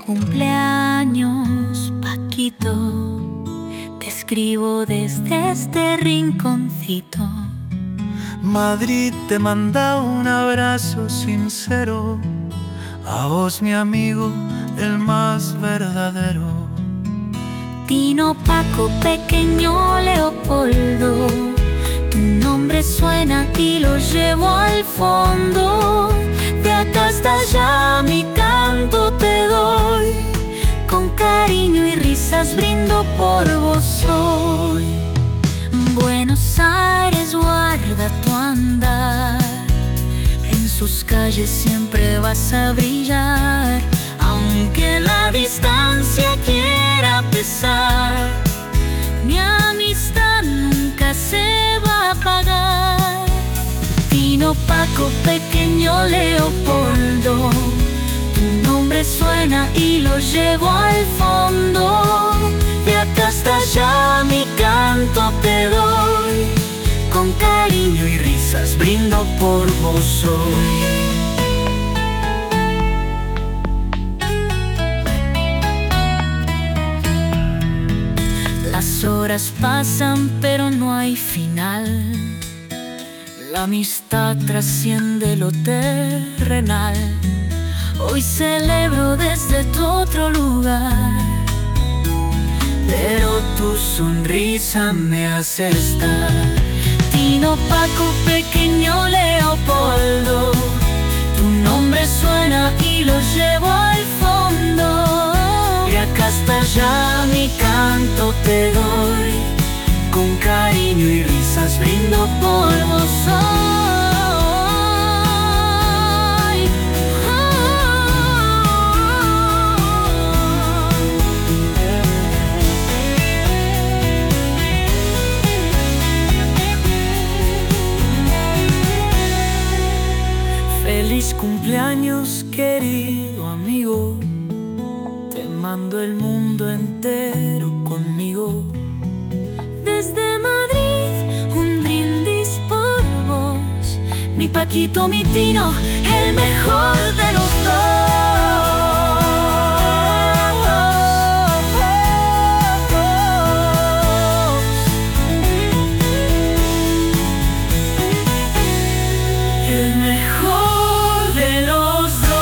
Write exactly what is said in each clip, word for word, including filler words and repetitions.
cumpleaños, Paquito. Te escribo desde este rinconcito. Madrid te manda un abrazo sincero, a vos mi amigo, el más verdadero. Tino, Paco, pequeño Leopoldo, tu nombre suena y lo llevo al fondo. De acá hasta allá mi canto te doy, con cariño y risas brindo por vos hoy. Buenos Aires guarda tu andar, en sus calles siempre vas a brillar. Aunque la distancia quiera pesar, mi amistad nunca se va a apagar. Tino, Paco, pequeño Leopoldo, tu nombre suena y lo llevo al fondo. De acá hasta allá mi canto te doy, con cariño y risas brindo por vos hoy. Las horas pasan pero no hay final, la amistad trasciende lo terrenal. Hoy celebro desde tu otro lugar, pero tu sonrisa me hace estar. Tino, Paco, pequeño Leopoldo, tu nombre suena y lo llevo al fondo. De acá hasta allá mi canto te doy, con cariño y risas brindo por vos hoy. Feliz cumpleaños, querido amigo, te mando el mundo entero conmigo. Desde Madrid un brindis por vos, mi Paquito, mi Tino, el mejor de los dos. El mejor de los dos.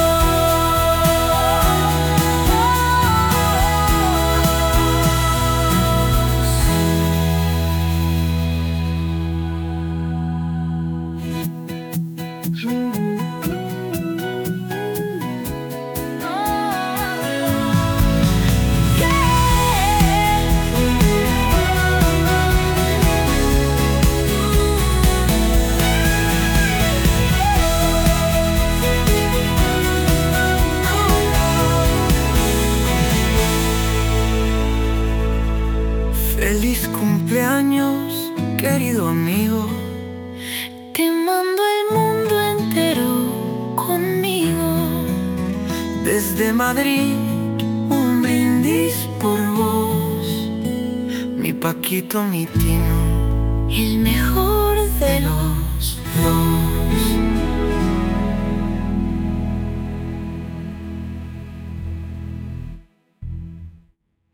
Feliz cumpleaños, querido amigo, Te mando el mundo entero conmigo. desde Madrid un brindis por vos, mi Paquito, mi Tino, El mejor